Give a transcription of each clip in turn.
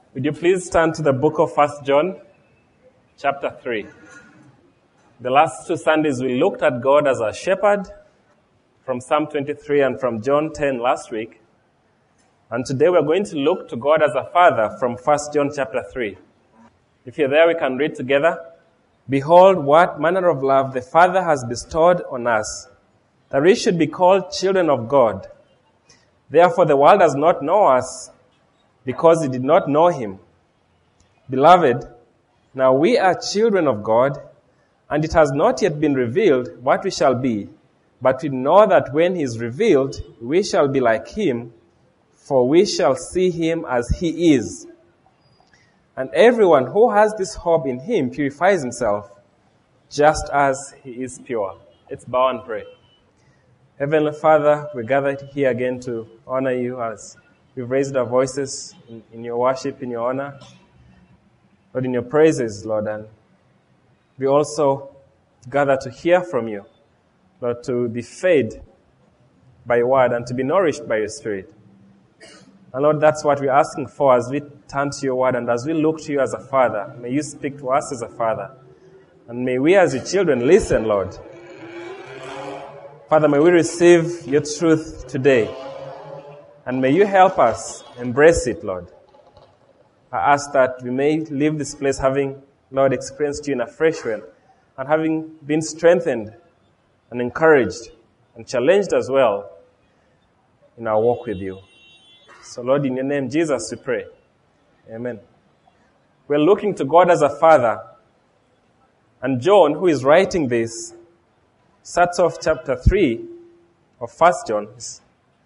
Would you please turn to the book of 1 John, chapter 3. The last 2 Sundays we looked at God as a shepherd from Psalm 23 and from John 10 last week. And today we're going to look to God as a father from 1 John chapter 3. If you're there, we can read together. Behold, what manner of love the Father has bestowed on us, that we should be called children of God. Therefore the world does not know us, because it did not know him. Beloved, now we are children of God, and it has not yet been revealed what we shall be. But we know that when he is revealed, we shall be like him, for we shall see him as he is. And everyone who has this hope in him purifies himself, just as he is pure. Let's bow and pray. Heavenly Father, we gathered here again to honor you as we've raised our voices in your worship, in your honor, Lord, in your praises, Lord. And we also gather to hear from you, Lord, to be fed by your word and to be nourished by your Spirit. And Lord, that's what we're asking for as we turn to your word and as we look to you as a father. May you speak to us as a father. And may we as your children listen, Lord. Father, may we receive your truth today. And may you help us embrace it, Lord. I ask that we may leave this place having, Lord, experienced you in a fresh way and having been strengthened and encouraged and challenged as well in our walk with you. So, Lord, in your name, Jesus, we pray. Amen. We're looking to God as a father. And John, who is writing this, starts off chapter 3 of 1 John. It's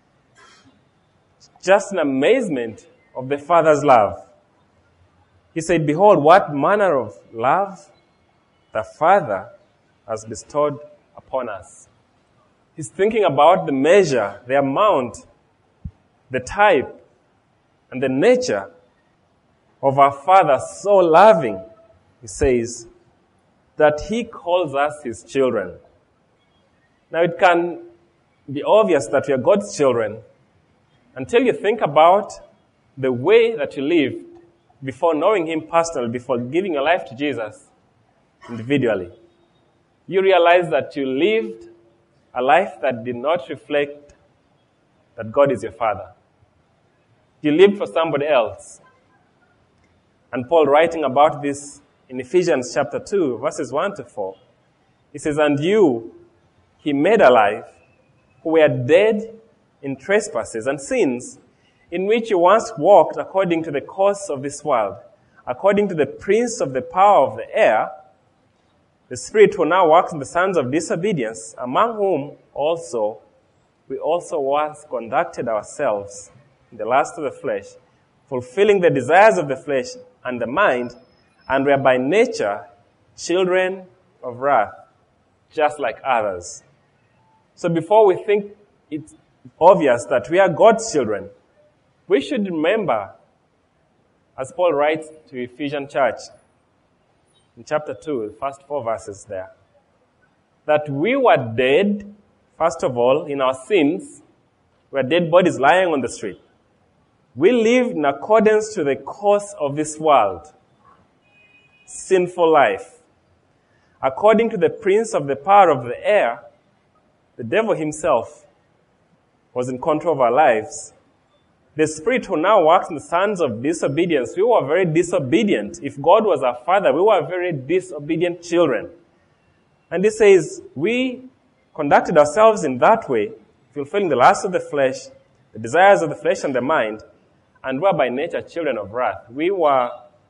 just an amazement of the Father's love. He said, behold, what manner of love the Father has bestowed upon us. He's thinking about the measure, the amount, the type, and the nature of our Father so loving, he says, that he calls us his children. Now it can be obvious that we are God's children until you think about the way that you lived before knowing him personally, before giving your life to Jesus individually. You realize that you lived a life that did not reflect that God is your Father. You lived for somebody else. And Paul, writing about this in Ephesians chapter 2, verses 1 to 4, he says, and you he made alive, who were dead in trespasses and sins, in which you once walked according to the course of this world, according to the prince of the power of the air, the spirit who now works in the sons of disobedience, among whom also we also once conducted ourselves in the lust of the flesh, fulfilling the desires of the flesh and the mind, and were by nature children of wrath, just like others. So before we think it's obvious that we are God's children, we should remember, as Paul writes to Ephesian church in chapter 2, the first 4 verses there, that we were dead, first of all, in our sins. We were dead bodies lying on the street. We lived in accordance to the course of this world, sinful life. According to the prince of the power of the air, the devil himself was in control of our lives. The spirit who now works in the sons of disobedience, we were very disobedient. If God was our father, we were very disobedient children. And he says, we conducted ourselves in that way, fulfilling the lust of the flesh, the desires of the flesh and the mind, and were by nature children of wrath. We were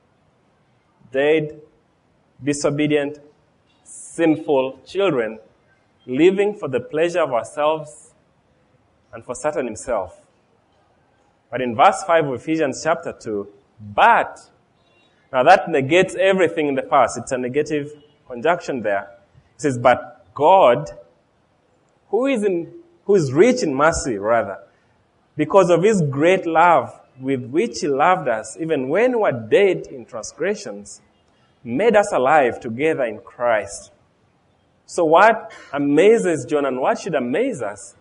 dead, disobedient, sinful children, living for the pleasure of ourselves and for Satan himself. But in verse 5 of Ephesians chapter 2, but, now that negates everything in the past. It's a negative conjunction there. It says, but God, who is rich in mercy, rather, because of his great love with which he loved us, even when we were dead in transgressions, made us alive together in Christ. So what amazes John and what should amaze us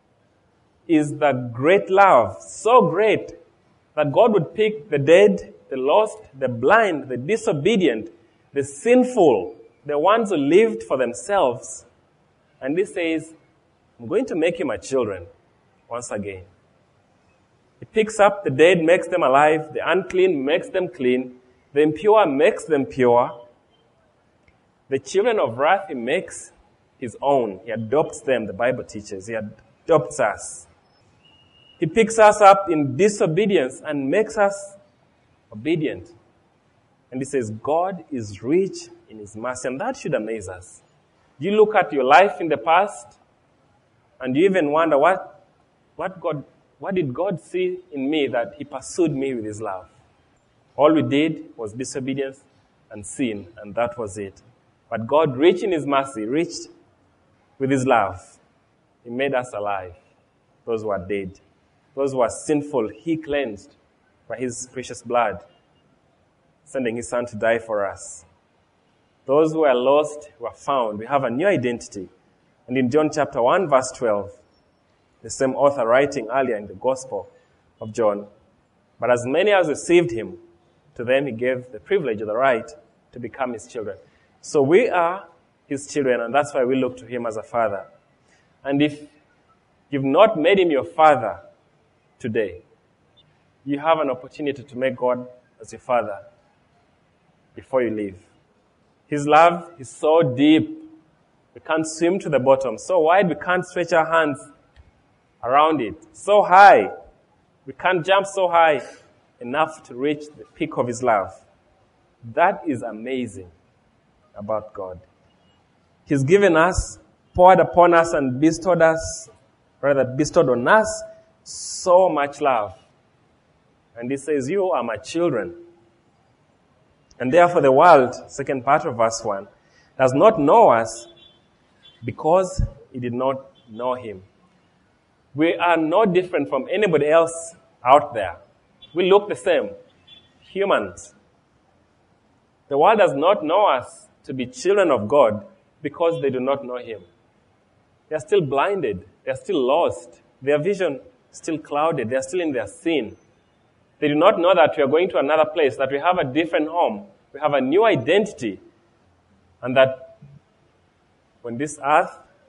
is the great love, so great that God would pick the dead, the lost, the blind, the disobedient, the sinful, the ones who lived for themselves. And he says, I'm going to make you my children once again. He picks up the dead, makes them alive. The unclean makes them clean. The impure makes them pure. The children of wrath he makes his own. He adopts them, the Bible teaches. He adopts us. He picks us up in disobedience and makes us obedient. And he says, God is rich in his mercy. And that should amaze us. You look at your life in the past, and you even wonder, what did God see in me that he pursued me with his love? All we did was disobedience and sin, and that was it. But God, rich in his mercy, reached with his love. He made us alive. Those who are dead, those who are sinful, he cleansed by his precious blood, sending his son to die for us. Those who are lost were found. We have a new identity. And in John chapter 1, verse 12, the same author writing earlier in the Gospel of John, but as many as received him, to them he gave the privilege or the right to become his children. So we are his children, and that's why we look to him as a father. And if you've not made him your father today, you have an opportunity to make God as your father before you leave. His love is so deep, we can't swim to the bottom. So wide, we can't stretch our hands around it. So high, we can't jump so high enough to reach the peak of his love. That is amazing about God. He's given us, poured upon us, and bestowed on us so much love. And he says, you are my children. And therefore the world, second part of verse 1, does not know us because it did not know him. We are no different from anybody else out there. We look the same. Humans. The world does not know us to be children of God because they do not know him. They are still blinded. They are still lost. Their vision is still clouded. They are still in their sin. They do not know that we are going to another place, that we have a different home, we have a new identity, and that when this earth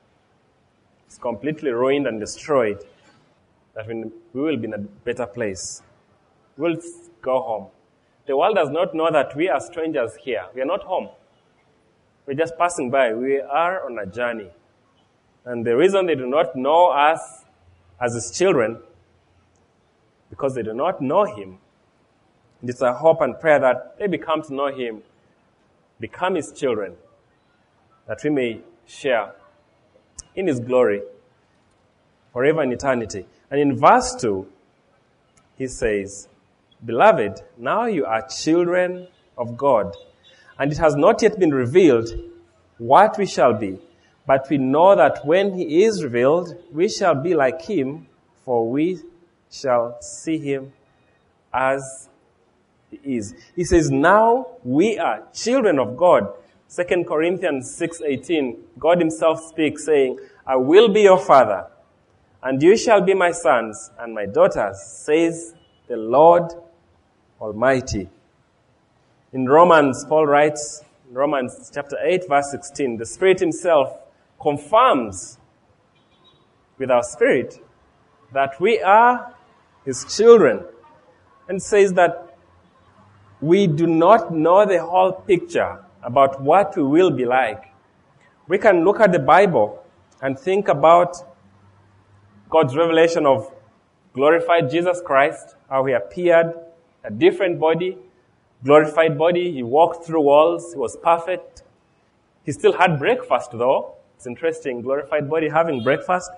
is completely ruined and destroyed, that we will be in a better place. We'll go home. The world does not know that we are strangers here. We are not home. We're just passing by. We are on a journey. And the reason they do not know us as his children, because they do not know him. And it's a hope and prayer that they become to know him, become his children, that we may share in his glory forever in eternity. And in verse 2, he says, Beloved, now you are children of God, and it has not yet been revealed what we shall be. But we know that when he is revealed, we shall be like him, for we shall see him as he is. He says, now we are children of God. 2 Corinthians 6:18, God himself speaks, saying, I will be your father, and you shall be my sons and my daughters, says the Lord Almighty. In Romans, Paul writes, in Romans chapter 8, verse 16, the Spirit himself confirms with our spirit that we are his children, and says that we do not know the whole picture about what we will be like. We can look at the Bible and think about God's revelation of glorified Jesus Christ, how he appeared, a different body, glorified body. He walked through walls. He was perfect. He still had breakfast, though. It's interesting, glorified body having breakfast.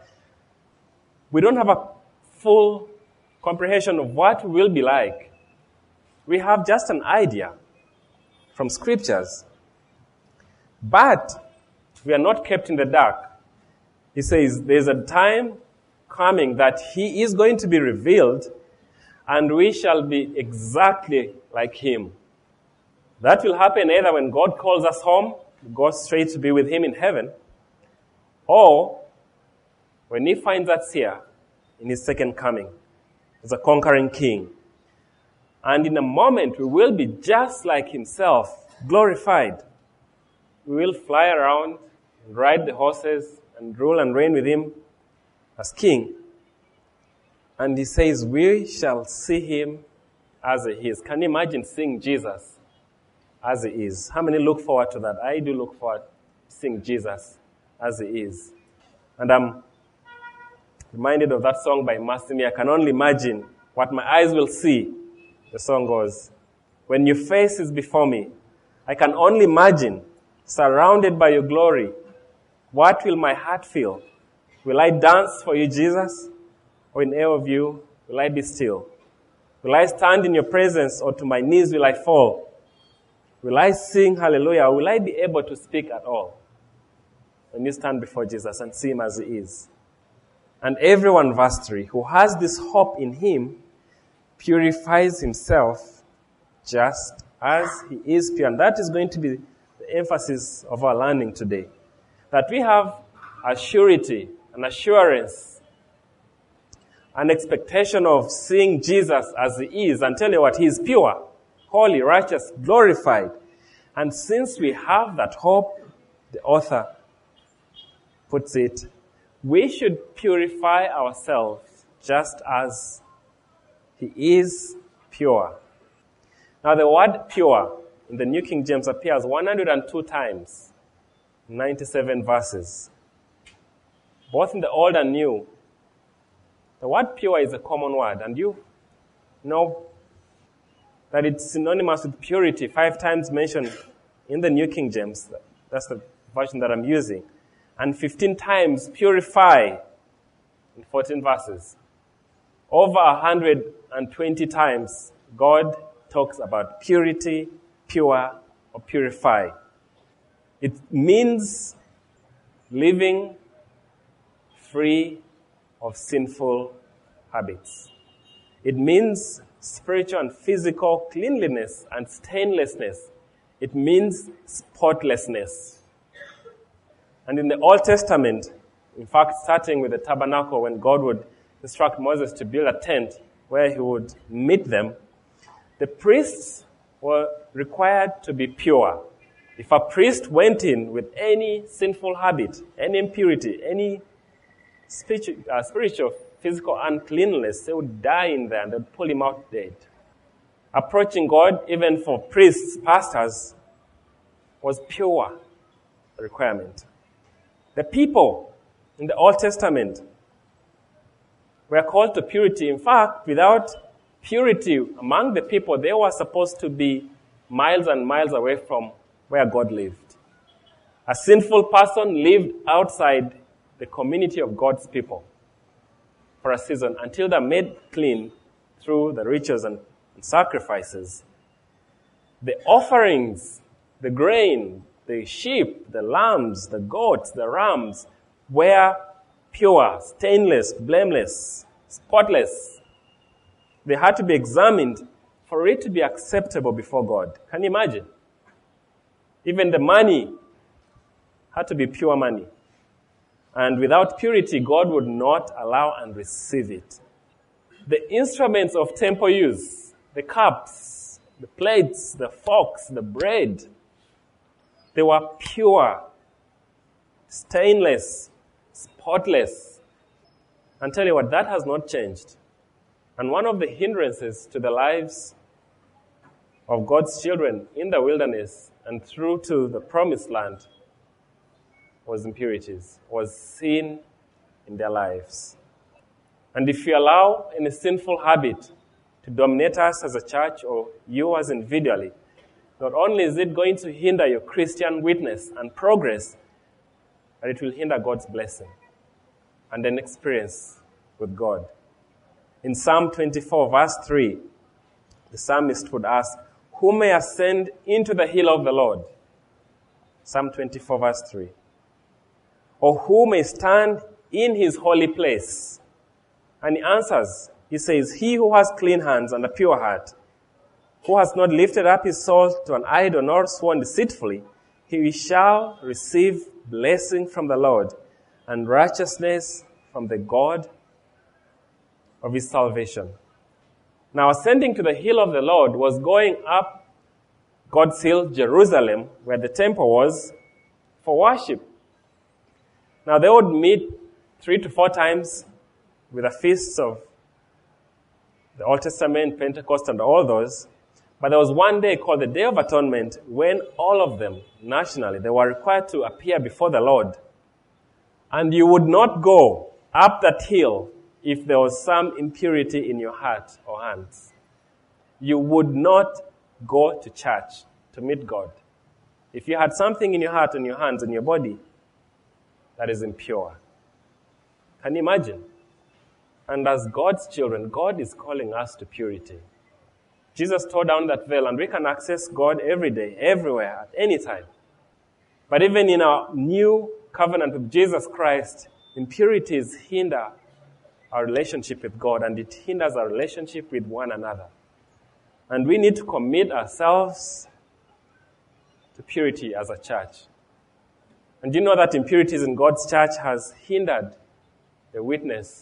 We don't have a full comprehension of what we will be like. We have just an idea from scriptures. But we are not kept in the dark. He says there's a time coming that he is going to be revealed, and we shall be exactly like him. That will happen either when God calls us home, we go straight to be with him in heaven, or when he finds us here in his second coming as a conquering king. And in a moment, we will be just like himself, glorified. We will fly around, ride the horses, and rule and reign with him as king. And he says, we shall see him as he is. Can you imagine seeing Jesus as he is? How many look forward to that? I do look forward to seeing Jesus as he is. And I'm reminded of that song by Massimi. I can only imagine what my eyes will see. The song goes, when your face is before me, I can only imagine, surrounded by your glory, what will my heart feel? Will I dance for you, Jesus? Or in awe of you, will I be still? Will I stand in your presence, or to my knees will I fall? Will I sing hallelujah, or will I be able to speak at all? When you stand before Jesus and see him as he is. And everyone, verse 3, who has this hope in him, purifies himself just as he is pure. And that is going to be the emphasis of our learning today. That we have a surety, an assurance, an expectation of seeing Jesus as he is. And tell you what, he is pure, holy, righteous, glorified. And since we have that hope, the author puts it, we should purify ourselves just as he is pure. Now the word pure in the New King James appears 102 times, 97 verses. Both in the Old and New. The word pure is a common word, and you know that it's synonymous with purity, 5 times mentioned in the New King James. That's the version that I'm using. And 15 times purify in 14 verses. Over 120 times, God talks about purity, pure, or purify. It means living free of sinful habits. It means spiritual and physical cleanliness and stainlessness. It means spotlessness. And in the Old Testament, in fact, starting with the tabernacle, when God would instruct Moses to build a tent where he would meet them, the priests were required to be pure. If a priest went in with any sinful habit, any impurity, any spiritual, physical uncleanness, they would die in there and they'd pull him out dead. Approaching God, even for priests, pastors, was pure requirement. The people in the Old Testament were called to purity. In fact, without purity among the people, they were supposed to be miles and miles away from where God lived. A sinful person lived outside the community of God's people for a season until they're made clean through the rituals and sacrifices. The offerings, the grain, the sheep, the lambs, the goats, the rams were pure, stainless, blameless, spotless. They had to be examined for it to be acceptable before God. Can you imagine? Even the money had to be pure money. And without purity, God would not allow and receive it. The instruments of temple use, the cups, the plates, the forks, the bread, they were pure, stainless, spotless. And tell you what, that has not changed. And one of the hindrances to the lives of God's children in the wilderness and through to the promised land was impurities, was sin in their lives. And if you allow any sinful habit to dominate us as a church or you as individually, not only is it going to hinder your Christian witness and progress, but it will hinder God's blessing and an experience with God. In Psalm 24, verse 3, the psalmist would ask, who may ascend into the hill of the Lord? Psalm 24, verse 3. Or who may stand in his holy place? And he answers, he says, he who has clean hands and a pure heart, who has not lifted up his soul to an idol nor sworn deceitfully, he shall receive blessing from the Lord and righteousness from the God of his salvation. Now, ascending to the hill of the Lord was going up God's hill, Jerusalem, where the temple was, for worship. Now, they would meet 3 to 4 times with the feasts of the Old Testament, Pentecost, and all those. But there was one day called the Day of Atonement when all of them, nationally, they were required to appear before the Lord. And you would not go up that hill if there was some impurity in your heart or hands. You would not go to church to meet God if you had something in your heart and your hands and your body that is impure. Can you imagine? And as God's children, God is calling us to purity. Jesus tore down that veil, and we can access God every day, everywhere, at any time. But even in our new covenant with Jesus Christ, impurities hinder our relationship with God, and it hinders our relationship with one another. And we need to commit ourselves to purity as a church. And you know that impurities in God's church has hindered the witness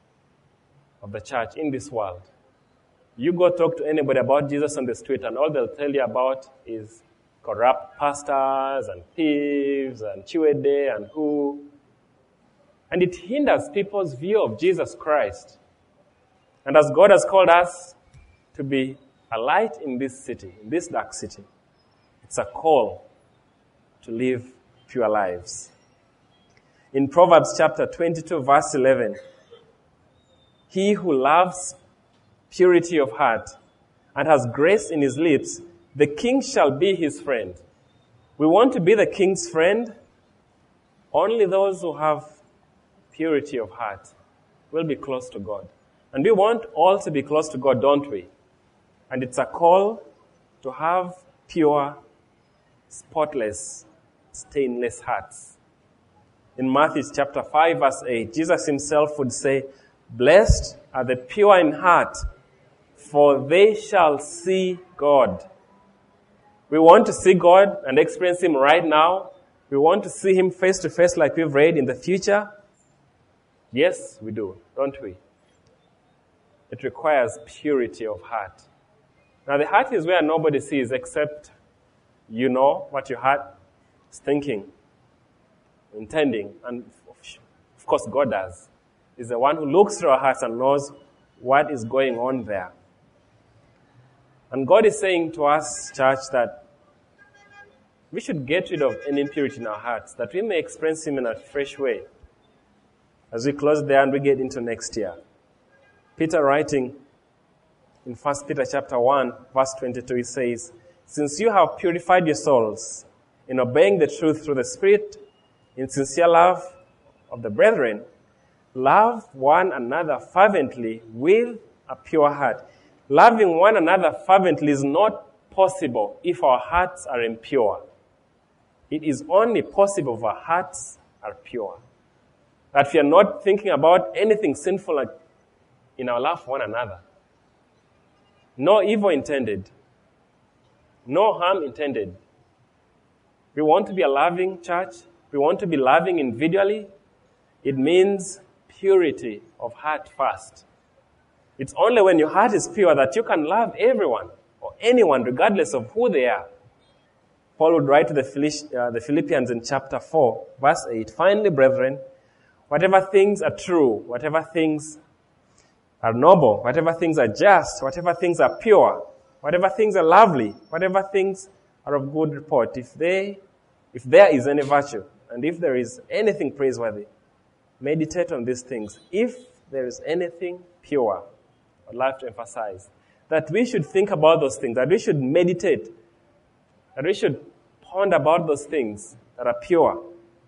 of the church in this world. You go talk to anybody about Jesus on the street, and all they'll tell you about is corrupt pastors and thieves and chiwede and who. And it hinders people's view of Jesus Christ. And as God has called us to be a light in this city, in this dark city, it's a call to live pure lives. In Proverbs chapter 22, verse 11, he who loves purity of heart and has grace in his lips, the king shall be his friend. We want to be the king's friend. Only those who have purity of heart will be close to God. And we want all to be close to God, don't we? And it's a call to have pure, spotless, stainless hearts. In Matthew chapter 5, verse 8, Jesus himself would say, "Blessed are the pure in heart, for they shall see God." We want to see God and experience him right now. We want to see him face to face like we've read in the future. Yes, we do, don't we? It requires purity of heart. Now, the heart is where nobody sees except you know what your heart is thinking, intending, and of course God does. He's the one who looks through our hearts and knows what is going on there. And God is saying to us, church, that we should get rid of any impurity in our hearts, that we may experience him in a fresh way. As we close there and we get into next year. Peter writing in 1 Peter chapter 1, verse 22, he says, "Since you have purified your souls in obeying the truth through the Spirit, in sincere love of the brethren, love one another fervently with a pure heart." Loving one another fervently is not possible if our hearts are impure. It is only possible if our hearts are pure. That we are not thinking about anything sinful in our love for one another. No evil intended. No harm intended. We want to be a loving church. We want to be loving individually. It means purity of heart first. It's only when your heart is pure that you can love everyone or anyone regardless of who they are. Paul would write to the Philippians in chapter 4, verse 8, "Finally, brethren, whatever things are true, whatever things are noble, whatever things are just, whatever things are pure, whatever things are lovely, whatever things are of good report, if there is any virtue, and if there is anything praiseworthy, meditate on these things. If there is anything pure," I'd like to emphasize that we should think about those things, that we should meditate, that we should ponder about those things that are pure.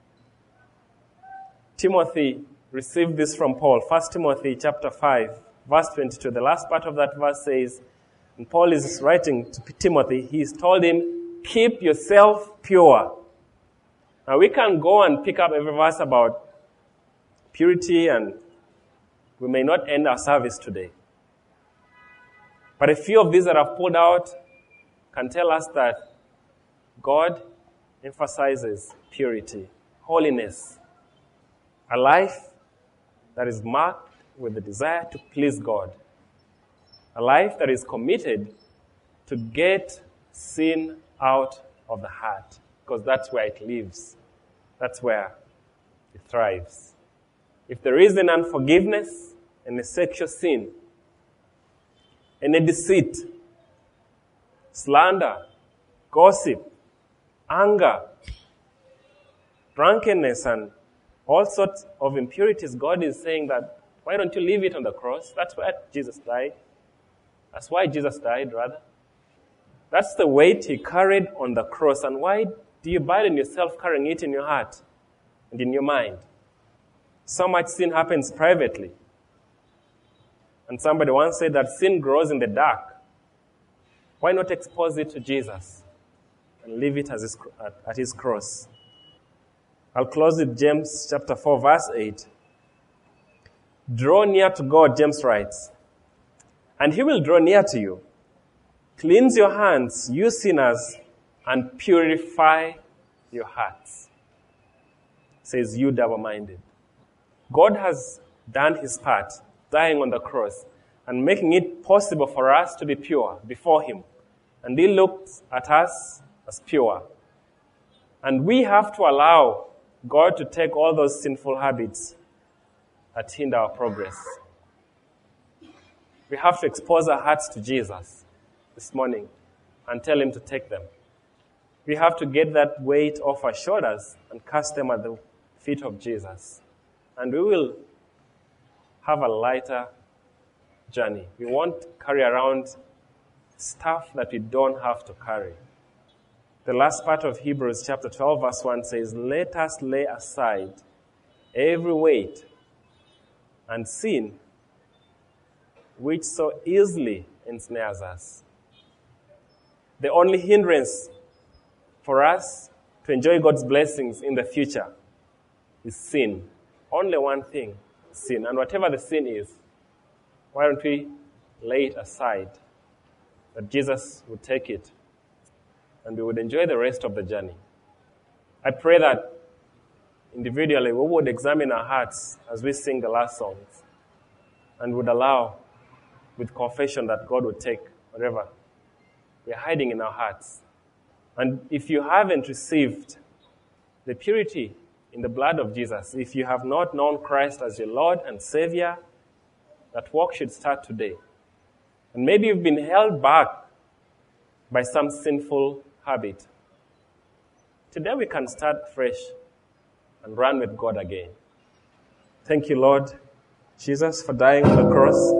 Timothy received this from Paul. 1 Timothy chapter 5, verse 22. The last part of that verse says, and Paul is writing to Timothy, he's told him, "Keep yourself pure." Now we can go and pick up every verse about purity, and we may not end our service today. But a few of these that I've pulled out can tell us that God emphasizes purity, holiness, a life that is marked with the desire to please God. A life that is committed to get sin out of the heart, because that's where it lives. That's where it thrives. If there is an unforgiveness and a sexual sin, and a deceit, slander, gossip, anger, drunkenness, and all sorts of impurities, God is saying that, why don't you leave it on the cross? That's why Jesus died. That's why Jesus died, rather. That's the weight he carried on the cross. And why do you burden yourself carrying it in your heart and in your mind? So much sin happens privately. And somebody once said that sin grows in the dark. Why not expose it to Jesus and leave it at his cross? I'll close with James chapter 4, verse 8. Draw near to God, James writes, and he will draw near to you. Cleanse your hands, you sinners, and purify your hearts. Says you double-minded. God has done his part, dying on the cross, and making it possible for us to be pure before him. And he looks at us as pure. And we have to allow God to take all those sinful habits that hinder our progress. We have to expose our hearts to Jesus this morning and tell him to take them. We have to get that weight off our shoulders and cast them at the feet of Jesus. And we will have a lighter journey. We won't carry around stuff that we don't have to carry. The last part of Hebrews chapter 12 verse 1 says, let us lay aside every weight and sin which so easily ensnares us. The only hindrance for us to enjoy God's blessings in the future is sin. Only one thing, sin. And whatever the sin is, why don't we lay it aside, that Jesus would take it and we would enjoy the rest of the journey. I pray that individually we would examine our hearts as we sing the last songs and would allow with confession that God would take whatever we're hiding in our hearts. And if you haven't received the purity in the blood of Jesus, if you have not known Christ as your Lord and Savior, that walk should start today. And maybe you've been held back by some sinful habit. Today we can start fresh and run with God again. Thank you, Lord Jesus, for dying on the cross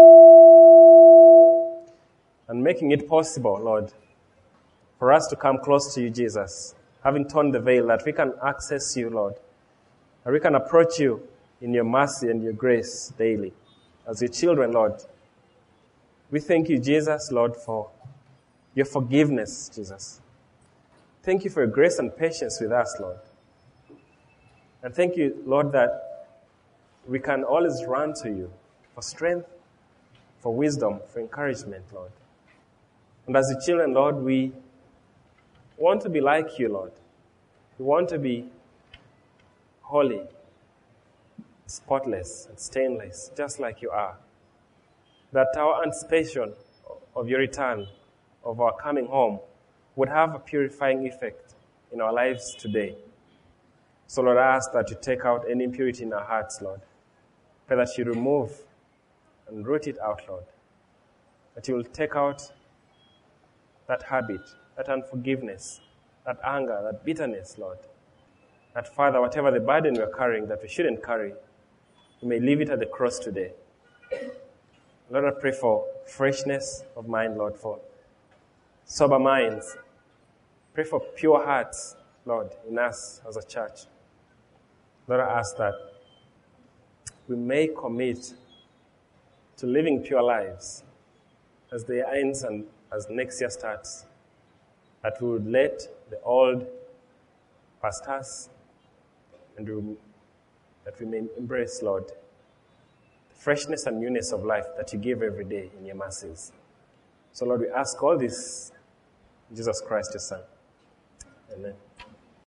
and making it possible, Lord, for us to come close to you, Jesus, having torn the veil, that we can access you, Lord, and we can approach you in your mercy and your grace daily. As your children, Lord, we thank you, Jesus, Lord, for your forgiveness, Jesus. Thank you for your grace and patience with us, Lord. And thank you, Lord, that we can always run to you for strength, for wisdom, for encouragement, Lord. And as your children, Lord, we want to be like you, Lord. We want to be holy, spotless, and stainless, just like you are. That our anticipation of your return, of our coming home, would have a purifying effect in our lives today. So, Lord, I ask that you take out any impurity in our hearts, Lord. Pray that you remove and root it out, Lord. That you will take out that habit, that unforgiveness, that anger, that bitterness, Lord. That, Father, whatever the burden we're carrying that we shouldn't carry, we may leave it at the cross today. Lord, I pray for freshness of mind, Lord, for sober minds. Pray for pure hearts, Lord, in us as a church. Lord, I ask that we may commit to living pure lives as the year ends and as next year starts, that we would let the old past us and that we may embrace, Lord, the freshness and newness of life that you give every day in your mercies. So, Lord, we ask all this in Jesus Christ, your Son. Amen.